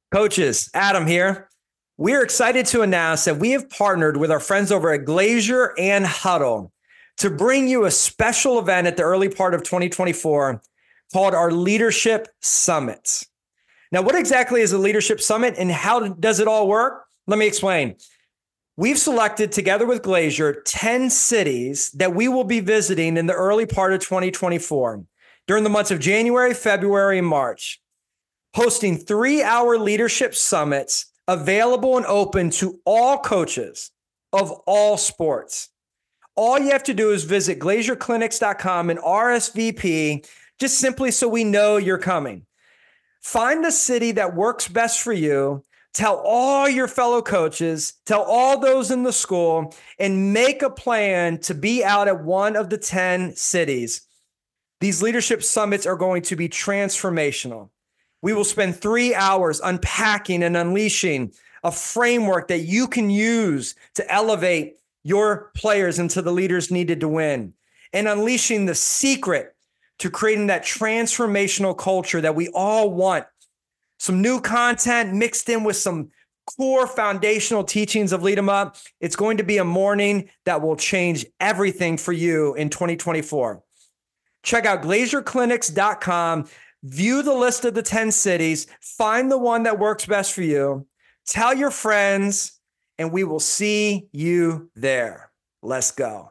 Coaches, Adam here. We're excited to announce that we have partnered with our friends over at Glazier and Huddle to bring you a special event at the early part of 2024 called our Leadership Summit. Now, what exactly is a Leadership Summit and how does it all work? Let me explain. We've selected, together with Glazier, 10 cities that we will be visiting in the early part of 2024 during the months of January, February, and March, hosting 3-hour leadership summits available and open to all coaches of all sports. All you have to do is visit glazierclinics.com and RSVP, just simply so we know you're coming. Find the city that works best for you. Tell all your fellow coaches, tell all those in the school, and make a plan to be out at one of the 10 cities. These leadership summits are going to be transformational. We will spend 3 hours unpacking and unleashing a framework that you can use to elevate your players into the leaders needed to win, and unleashing the secret to creating that transformational culture that we all want. Some new content mixed in with some core foundational teachings of Lead 'em Up. It's going to be a morning that will change everything for you in 2024. Check out glazierclinics.com. View the list of the 10 cities, find the one that works best for you, tell your friends, and we will see you there. Let's go.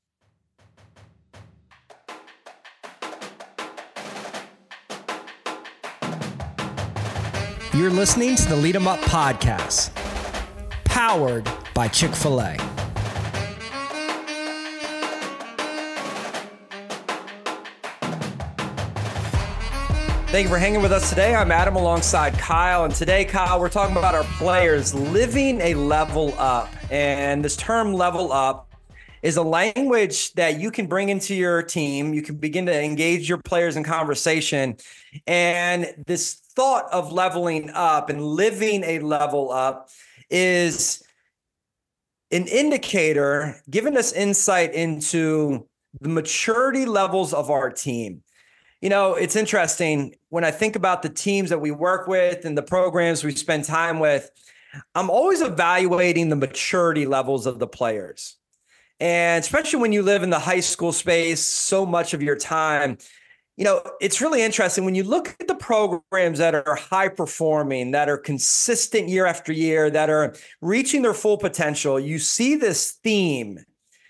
You're listening to the Lead 'em Up podcast, powered by Chick-fil-A. Thank you for hanging with us today. I'm Adam alongside Kyle. And today, Kyle, we're talking about our players living a level up. And this term level up is a language that you can bring into your team. You can begin to engage your players in conversation. And this thought of leveling up and living a level up is an indicator giving us insight into the maturity levels of our team. You know, it's interesting when I think about the teams that we work with and the programs we spend time with, I'm always evaluating the maturity levels of the players. And especially when you live in the high school space, so much of your time, you know, it's really interesting when you look at the programs that are high performing, that are consistent year after year, that are reaching their full potential, you see this theme,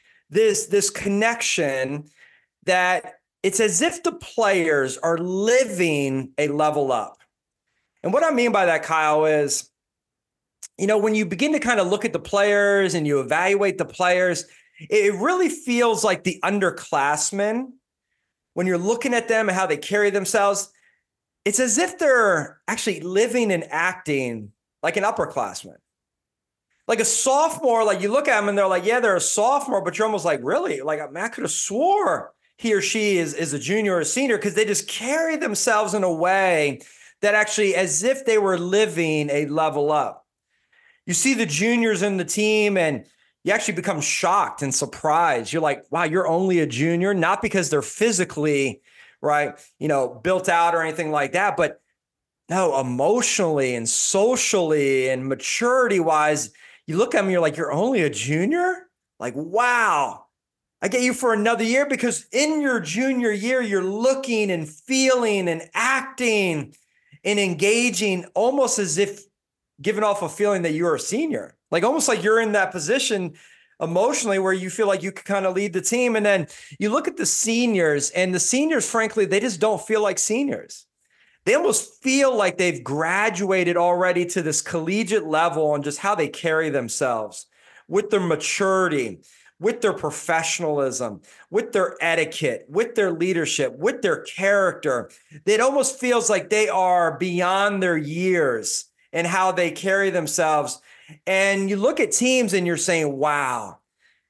this connection that it's as if the players are living a level up. And what I mean by that, Kyle, is, you know, when you begin to kind of look at the players and you evaluate the players, it really feels like the underclassmen, when you're looking at them and how they carry themselves, it's as if they're actually living and acting like an upperclassman. Like a sophomore, like you look at them and they're like, yeah, they're a sophomore, but you're almost like, really? Like, I could have swore he or she is a junior or a senior, because they just carry themselves in a way that actually as if they were living a level up. You see the juniors in the team and you actually become shocked and surprised. You're like, wow, you're only a junior, not because they're physically, right, you know, built out or anything like that, but no, emotionally and socially and maturity wise, you look at them, you're like, you're only a junior? Like, wow. I get you for another year, because in your junior year, you're looking and feeling and acting and engaging almost as if giving off a feeling that you're a senior, like almost like you're in that position emotionally where you feel like you could kind of lead the team. And then you look at the seniors, and the seniors, frankly, they just don't feel like seniors. They almost feel like they've graduated already to this collegiate level on just how they carry themselves with their maturity, with their professionalism, with their etiquette, with their leadership, with their character. It almost feels like they are beyond their years and how they carry themselves. And you look at teams and you're saying, wow,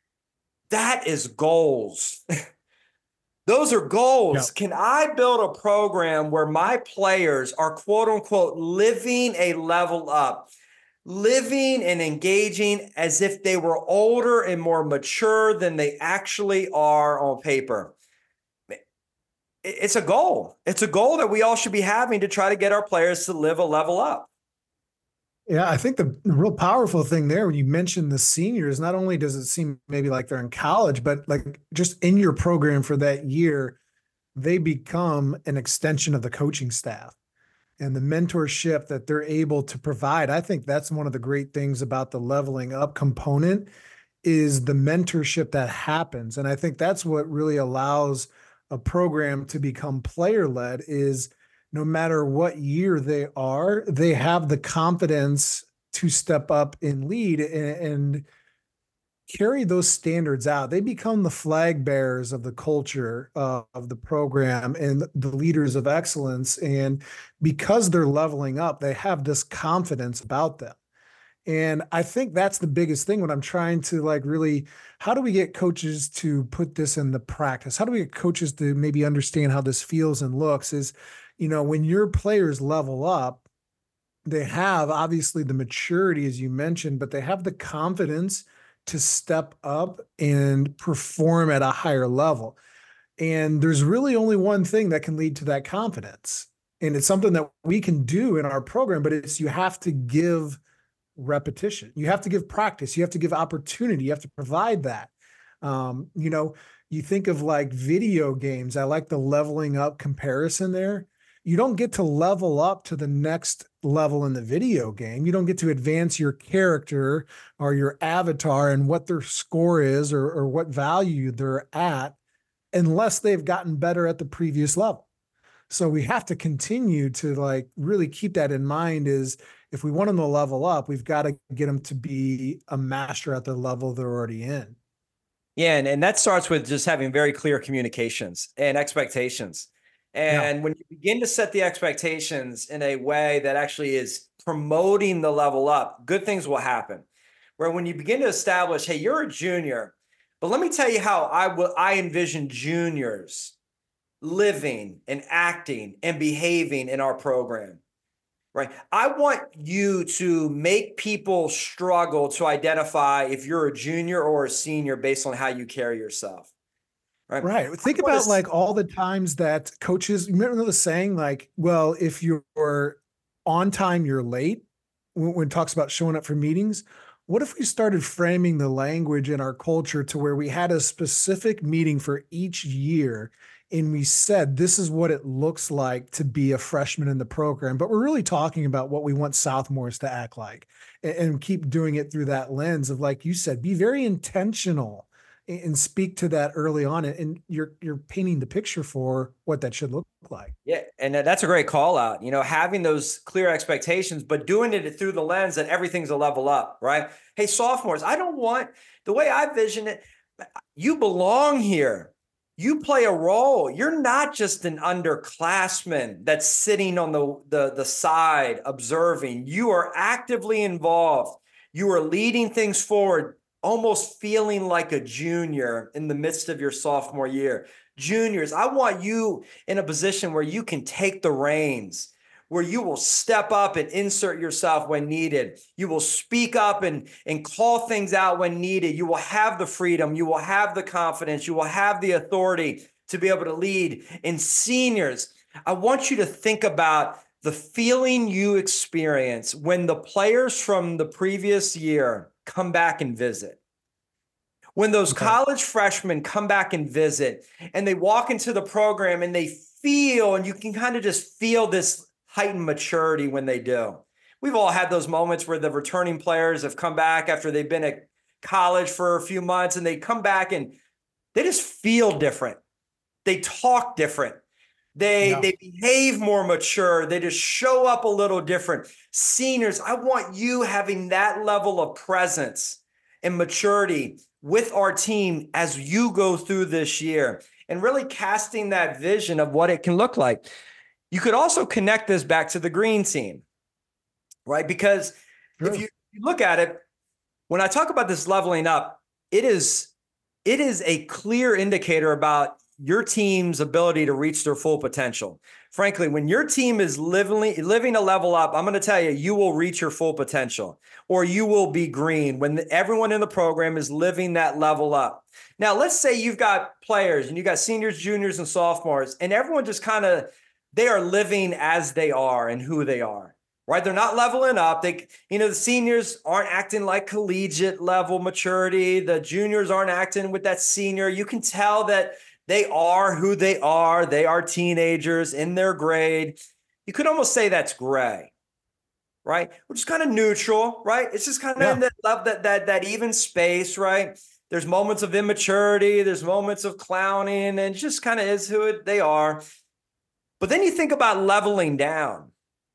that is goals. Those are goals. Yep. Can I build a program where my players are, quote unquote, living a level up? Living and engaging as if they were older and more mature than they actually are on paper. It's a goal. It's a goal that we all should be having to try to get our players to live a level up. Yeah, I think the real powerful thing there when you mention the seniors, not only does it seem maybe like they're in college, but like just in your program for that year, they become an extension of the coaching staff and the mentorship that they're able to provide. I think that's one of the great things about the leveling up component is the mentorship that happens. And I think that's what really allows a program to become player led is no matter what year they are, they have the confidence to step up and lead and carry those standards out. They become the flag bearers of the culture of the program and the leaders of excellence. And because they're leveling up, they have this confidence about them. And I think that's the biggest thing when I'm trying to like really, how do we get coaches to put this in the practice? How do we get coaches to maybe understand how this feels and looks is, when your players level up, they have obviously the maturity, as you mentioned, but they have the confidence to step up and perform at a higher level. And there's really only one thing that can lead to that confidence. And it's something that we can do in our program, but it's you have to give repetition. You have to give practice. You have to give opportunity. You have to provide that. You think of like video games. I like the leveling up comparison there. You don't get to level up to the next level in the video game. You don't get to advance your character or your avatar and what their score is or what value they're at unless they've gotten better at the previous level. So we have to continue to like really keep that in mind is if we want them to level up, we've got to get them to be a master at the level they're already in. Yeah. And that starts with just having very clear communications and expectations. And when you begin to set the expectations in a way that actually is promoting the level up, good things will happen. Where when you begin to establish, hey, you're a junior, but let me tell you how I envision juniors living and acting and behaving in our program, right? I want you to make people struggle to identify if you're a junior or a senior based on how you carry yourself. Right. Think about like all the times that coaches, you remember the saying like, well, if you're on time, you're late when it talks about showing up for meetings. What if we started framing the language in our culture to where we had a specific meeting for each year and we said, this is what it looks like to be a freshman in the program, but we're really talking about what we want sophomores to act like and keep doing it through that lens of, like you said, be very intentional and speak to that early on. And you're painting the picture for what that should look like. Yeah. And that's a great call out, having those clear expectations, but doing it through the lens that everything's a level up, right? Hey, sophomores, I don't want the way I vision it. You belong here. You play a role. You're not just an underclassman that's sitting on the side observing. You are actively involved. You are leading things forward, almost feeling like a junior in the midst of your sophomore year. Juniors, I want you in a position where you can take the reins, where you will step up and insert yourself when needed. You will speak up and call things out when needed. You will have the freedom. You will have the confidence. You will have the authority to be able to lead. And seniors, I want you to think about the feeling you experience when the players from the previous year come back and visit. When those college freshmen come back and visit and they walk into the program and they feel, and you can kind of just feel this heightened maturity when they do. We've all had those moments where the returning players have come back after they've been at college for a few months and they come back and they just feel different. They talk different. They behave more mature. They just show up a little different. Seniors, I want you having that level of presence and maturity with our team as you go through this year and really casting that vision of what it can look like. You could also connect this back to the green team, right? Because if you look at it, when I talk about this leveling up, it is a clear indicator about your team's ability to reach their full potential. Frankly, when your team is living a level up, I'm going to tell you, you will reach your full potential or you will be green when everyone in the program is living that level up. Now, let's say you've got players and you got seniors, juniors, and sophomores, and everyone just they are living as they are and who they are. right? They're not leveling up. The seniors aren't acting like collegiate level maturity. The juniors aren't acting with that senior. You can tell that they are who they are. They are teenagers in their grade. You could almost say that's gray, right? Which is kind of neutral, right? It's just kind of in that even space, right? There's moments of immaturity. There's moments of clowning, and it just kind of is who they are. But then you think about leveling down.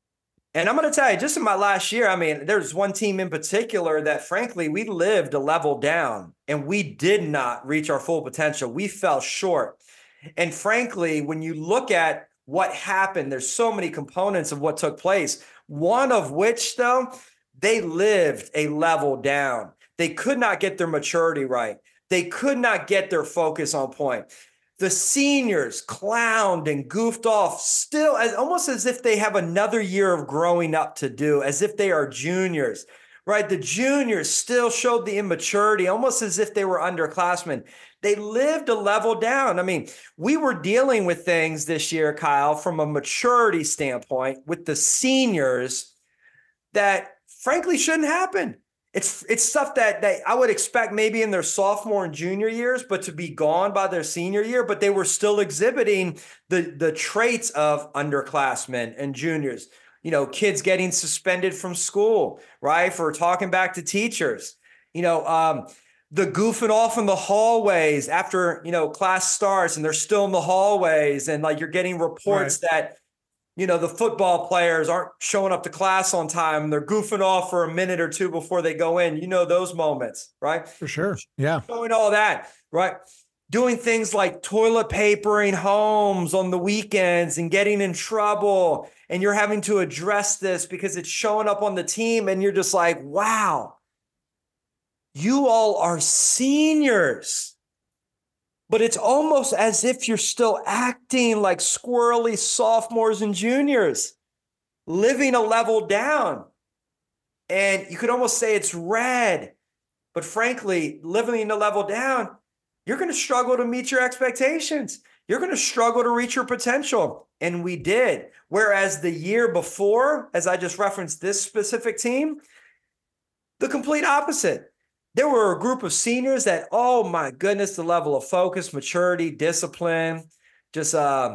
And I'm going to tell you, just in my last year, I mean, there's one team in particular that, frankly, we lived a level down and we did not reach our full potential. We fell short. And frankly, when you look at what happened, there's so many components of what took place. One of which, though, they lived a level down. They could not get their maturity right. They could not get their focus on point. The seniors clowned and goofed off still almost as if they have another year of growing up to do, as if they are juniors, right? The juniors still showed the immaturity, almost as if they were underclassmen. They lived a level down. I mean, we were dealing with things this year, Kyle, from a maturity standpoint with the seniors that frankly shouldn't happen. It's stuff that I would expect maybe in their sophomore and junior years, but to be gone by their senior year, but they were still exhibiting the traits of underclassmen and juniors. Kids getting suspended from school, right, for talking back to teachers. The goofing off in the hallways after, class starts and they're still in the hallways, and like you're getting reports that the football players aren't showing up to class on time. They're goofing off for a minute or two before they go in. Those moments, right? For sure. Yeah. Showing all that, right? Doing things like toilet papering homes on the weekends and getting in trouble. And you're having to address this because it's showing up on the team. And you're just like, wow, you all are seniors. But it's almost as if you're still acting like squirrely sophomores and juniors, living a level down. And you could almost say it's red. But frankly, living a level down, you're going to struggle to meet your expectations. You're going to struggle to reach your potential. And we did. Whereas the year before, as I just referenced this specific team, the complete opposite. There were a group of seniors that, oh my goodness, the level of focus, maturity, discipline, just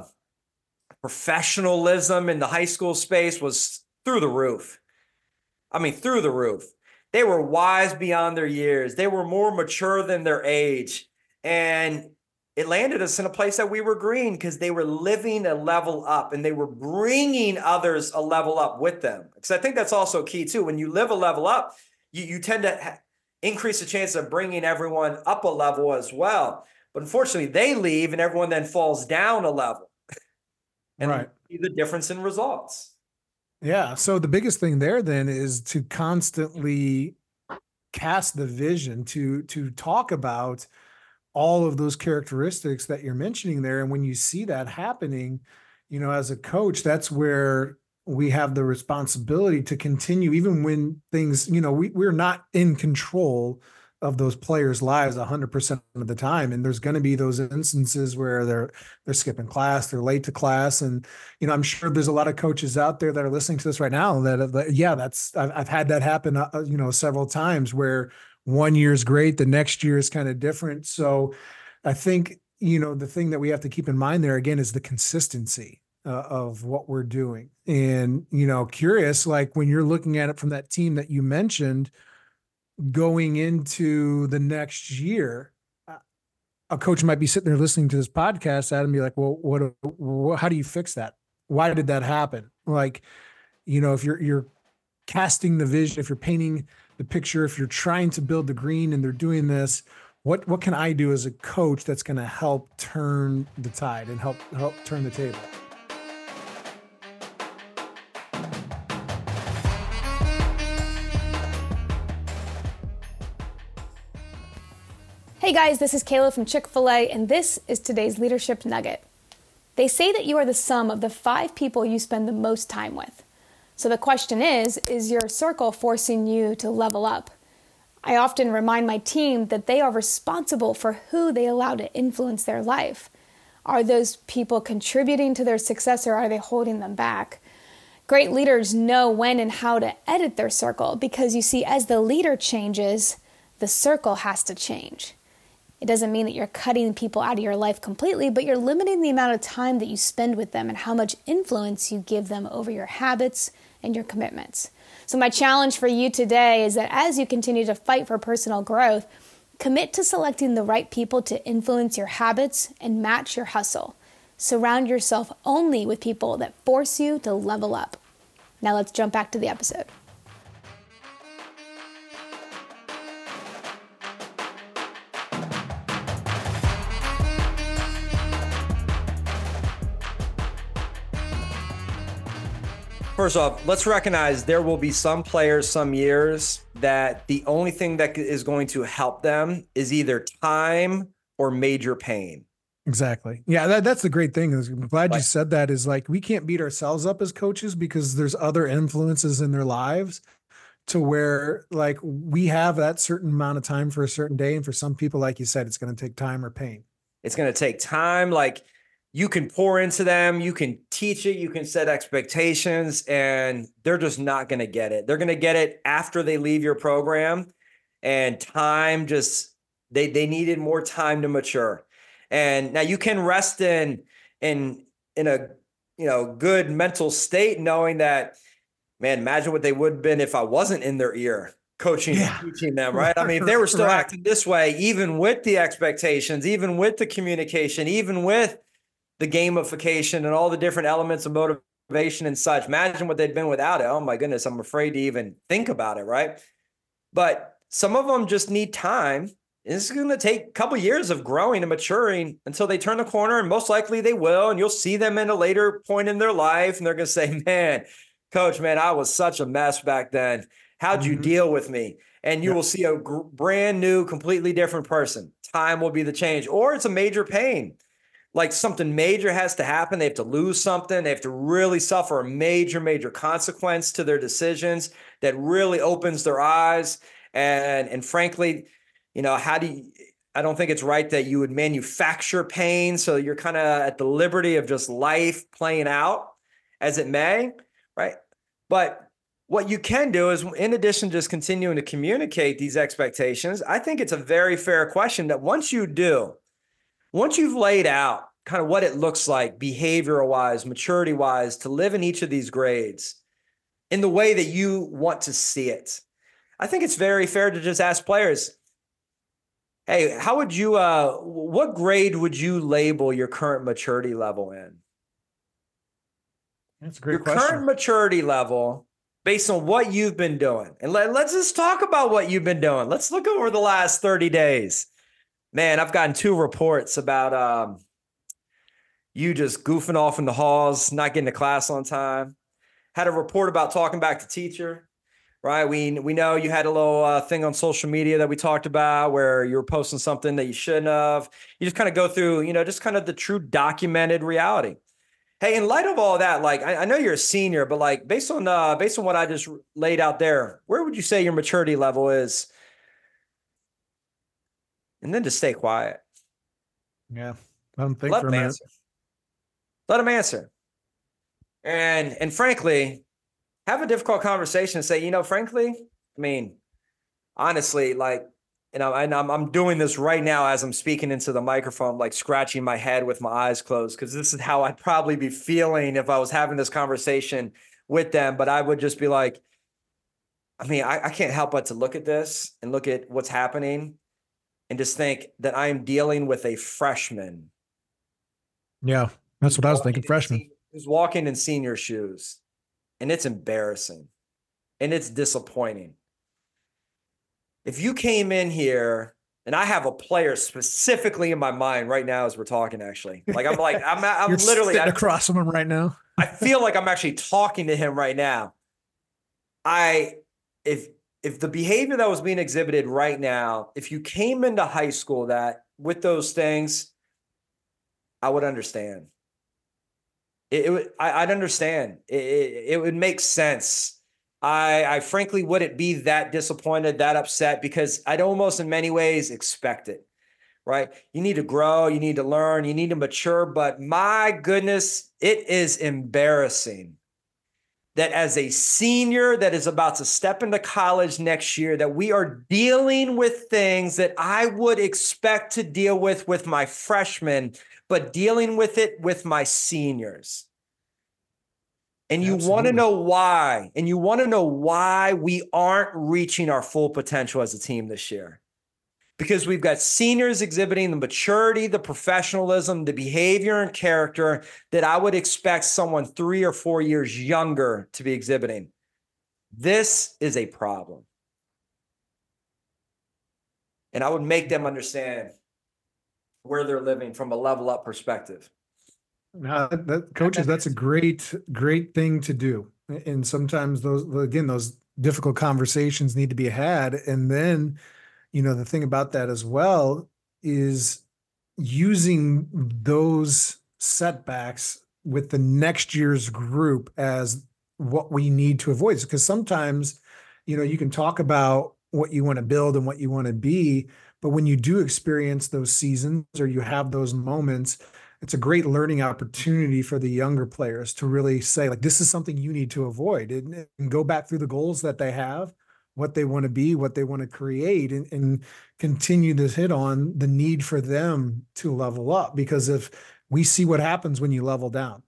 professionalism in the high school space was through the roof. I mean, through the roof. They were wise beyond their years. They were more mature than their age. And it landed us in a place that we were green because they were living a level up and they were bringing others a level up with them. Because I think that's also key too. When you live a level up, you tend to increase the chance of bringing everyone up a level as well. But unfortunately, they leave and everyone then falls down a level. And right. See the difference in results. Yeah. So the biggest thing there then is to constantly cast the vision to talk about all of those characteristics that you're mentioning there. And when you see that happening, as a coach, that's where we have the responsibility to continue, even when things, we're not in control of those players' lives 100% of the time. And there's going to be those instances where they're skipping class, they're late to class. And, I'm sure there's a lot of coaches out there that are listening to this right now I've had that happen, several times where one year is great, the next year is kind of different. So I think, the thing that we have to keep in mind there again is the consistency of what we're doing. And, curious, like when you're looking at it from that team that you mentioned going into the next year, a coach might be sitting there listening to this podcast and be like, well, how do you fix that? Why did that happen? Like, if you're casting the vision, if you're painting the picture, if you're trying to build the green and they're doing this, what can I do as a coach that's going to help turn the tide and help turn the table? Hey guys, this is Kayla from Chick-fil-A, and this is today's Leadership Nugget. They say that you are the sum of the 5 people you spend the most time with. So the question is your circle forcing you to level up? I often remind my team that they are responsible for who they allow to influence their life. Are those people contributing to their success or are they holding them back? Great leaders know when and how to edit their circle because you see, as the leader changes, the circle has to change. It doesn't mean that you're cutting people out of your life completely, but you're limiting the amount of time that you spend with them and how much influence you give them over your habits and your commitments. So my challenge for you today is that as you continue to fight for personal growth, commit to selecting the right people to influence your habits and match your hustle. Surround yourself only with people that force you to level up. Now let's jump back to the episode. First off, let's recognize there will be some players, some years that the only thing that is going to help them is either time or major pain. Exactly. Yeah, that's the great thing. I'm glad you said that. Is like, we can't beat ourselves up as coaches because there's other influences in their lives to where, like, we have that certain amount of time for a certain day. And for some people, like you said, it's going to take time or pain. It's going to take time. Like, you can pour into them, you can teach it, you can set expectations, and they're just not going to get it. They're going to get it after they leave your program, and time just, they needed more time to mature. And now you can rest in a, good mental state, knowing that, man, imagine what they would have been if I wasn't in their ear coaching and teaching them, right? I mean, if they were still acting this way, even with the expectations, even with the communication, even with the gamification and all the different elements of motivation and such. Imagine what they'd been without it. Oh my goodness, I'm afraid to even think about it, right? But some of them just need time. It's going to take a couple of years of growing and maturing until they turn the corner, and most likely they will. And you'll see them in a later point in their life, and they're going to say, man, coach, man, I was such a mess back then. How'd you deal with me? And you will see a brand new, completely different person. Time will be the change, or it's a major pain. Like, something major has to happen. They have to lose something. They have to really suffer a major, major consequence to their decisions that really opens their eyes. And frankly, I don't think it's right that you would manufacture pain. So you're kind of at the liberty of just life playing out as it may, right? But what you can do is, in addition to just continuing to communicate these expectations, I think it's a very fair question that once you've laid out kind of what it looks like behavioral wise, maturity wise, to live in each of these grades in the way that you want to see it, I think it's very fair to just ask players, hey, how would you, what grade would you label your current maturity level in? That's a great question. Your current maturity level based on what you've been doing. And let's just talk about what you've been doing. Let's look over the last 30 days. Man, I've gotten 2 reports about you just goofing off in the halls, not getting to class on time. Had a report about talking back to teacher, right? We know you had a little thing on social media that we talked about where you were posting something that you shouldn't have. You just kind of go through, just kind of the true documented reality. Hey, in light of all that, like, I know you're a senior, but like based on what I just laid out there, where would you say your maturity level is? And then just stay quiet. Yeah. Let them think for a minute. Answer. Let them answer. And frankly, have a difficult conversation and say, frankly, I mean, honestly, like, and I'm doing this right now as I'm speaking into the microphone, like scratching my head with my eyes closed, because this is how I'd probably be feeling if I was having this conversation with them. But I would just be like, I mean, I can't help but to look at this and look at what's happening and just think that I am dealing with a freshman. Yeah, that's what I was thinking, freshman. Who's walking in senior shoes. And it's embarrassing. And it's disappointing. If you came in here, and I have a player specifically in my mind right now as we're talking, actually. I'm You're literally sitting across from him right now. I feel like I'm actually talking to him right now. If the behavior that was being exhibited right now, if you came into high school that with those things, I would understand. I'd understand. It would make sense. I frankly wouldn't be that disappointed, that upset, because I'd almost in many ways expect it, right? You need to grow, you need to learn, you need to mature, but my goodness, it is embarrassing that as a senior that is about to step into college next year, that we are dealing with things that I would expect to deal with my freshmen, but dealing with it with my seniors. And you want to know why. And you want to know why we aren't reaching our full potential as a team this year. Because we've got seniors exhibiting the maturity, the professionalism, the behavior and character that I would expect someone 3 or 4 years younger to be exhibiting. This is a problem. And I would make them understand where they're living from a level up perspective. Coaches, that's a great thing to do. And sometimes those difficult conversations need to be had. And then, the thing about that as well is using those setbacks with the next year's group as what we need to avoid. Because sometimes, you can talk about what you want to build and what you want to be, but when you do experience those seasons or you have those moments, it's a great learning opportunity for the younger players to really say, like, this is something you need to avoid, and go back through the goals that they have, what they want to be, what they want to create, and continue to hit on the need for them to level up. Because if we see what happens when you level down,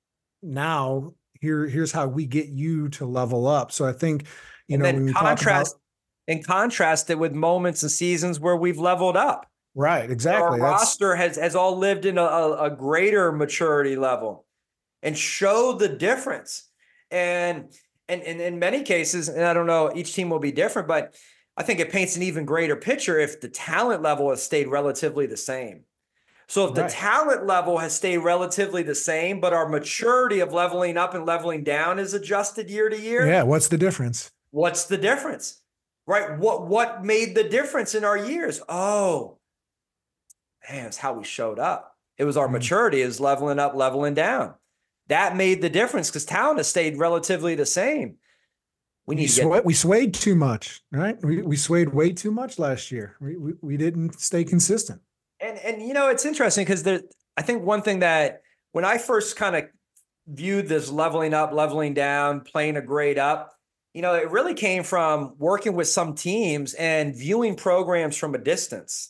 now here's how we get you to level up. So I think, when we talk about, and contrast it with moments and seasons where we've leveled up. Right, exactly. Our roster has all lived in a greater maturity level and show the difference. And in many cases, and I don't know, each team will be different, but I think it paints an even greater picture if the talent level has stayed relatively the same. So if the talent level has stayed relatively the same, but our maturity of leveling up and leveling down is adjusted year to year. Yeah, what's the difference? What's the difference? Right? What made the difference in our years? Oh, man, it's how we showed up. It was our maturity is leveling up, leveling down. That made the difference because talent has stayed relatively the same. We swayed too much, right? We swayed way too much last year. We didn't stay consistent. And it's interesting because I think one thing that when I first kind of viewed this leveling up, leveling down, playing a grade up, it really came from working with some teams and viewing programs from a distance.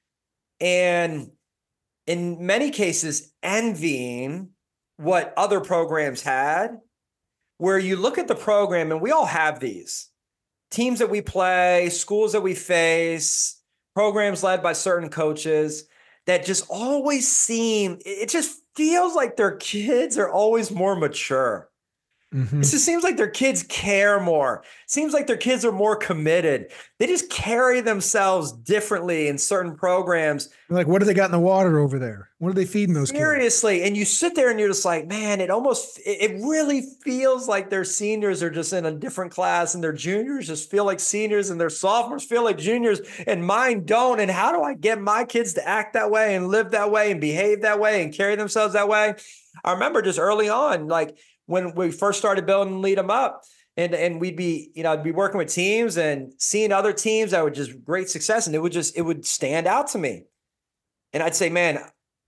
And in many cases, envying what other programs had, where you look at the program, and we all have these teams that we play, schools that we face, programs led by certain coaches that just always it just feels like their kids are always more mature. Mm-hmm. It just seems like their kids care more. Seems like their kids are more committed. They just carry themselves differently in certain programs. Like, what do they got in the water over there? What are they feeding those kids? Seriously. And you sit there and you're just like, man, it really feels like their seniors are just in a different class and their juniors just feel like seniors and their sophomores feel like juniors and mine don't. And how do I get my kids to act that way and live that way and behave that way and carry themselves that way? I remember just early on, like, when we first started building Lead 'em Up, and we'd be, I'd be working with teams and seeing other teams that were just great success, and it would stand out to me. And I'd say, man,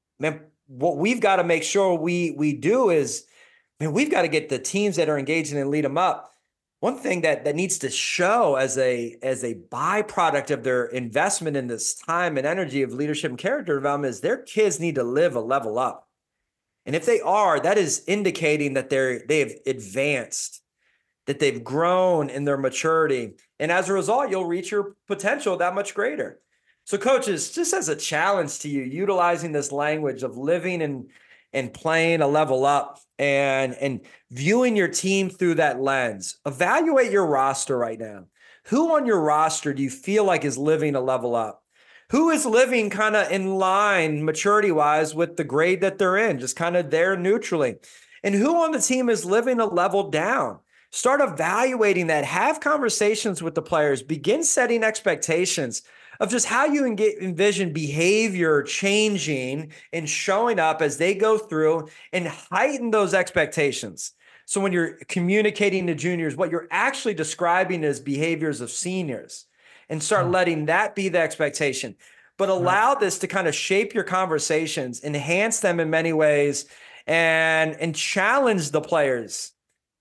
what we've got to make sure we do is, man, we've got to get the teams that are engaging in Lead 'em Up. One thing that needs to show as a byproduct of their investment in this time and energy of leadership and character development is their kids need to live a level up. And if they are, that is indicating that they've advanced, that they've grown in their maturity. And as a result, you'll reach your potential that much greater. So coaches, just as a challenge to you, utilizing this language of living and playing a level up and viewing your team through that lens, evaluate your roster right now. Who on your roster do you feel like is living a level up? Who is living kind of in line maturity-wise with the grade that they're in, just kind of there neutrally? And who on the team is living a level down? Start evaluating that. Have conversations with the players. Begin setting expectations of just how you envision behavior changing and showing up as they go through, and heighten those expectations. So when you're communicating to juniors, what you're actually describing as behaviors of seniors. And start letting that be the expectation. But allow this to kind of shape your conversations, enhance them in many ways, and challenge the players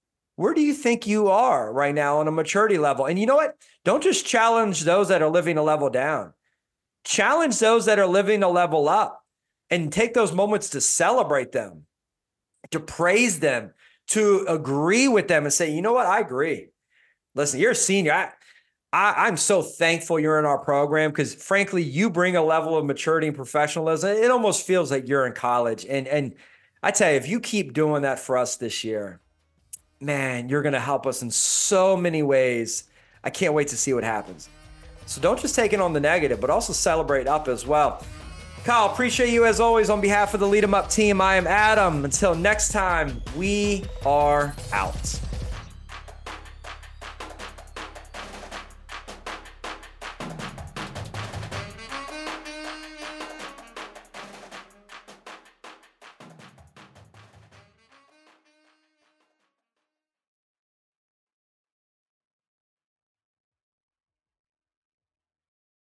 where do you think you are right now on a maturity level? And you know what? Don't just challenge those that are living a level down. Challenge those that are living a level up, and take those moments to celebrate them, to praise them, to agree with them and say, you know what? I agree. Listen, you're a senior. I'm so thankful you're in our program because, frankly, you bring a level of maturity and professionalism. It almost feels like you're in college. And I tell you, if you keep doing that for us this year, man, you're going to help us in so many ways. I can't wait to see what happens. So don't just take it on the negative, but also celebrate up as well. Kyle, appreciate you as always. On behalf of the Lead 'em Up team, I am Adam. Until next time, we are out.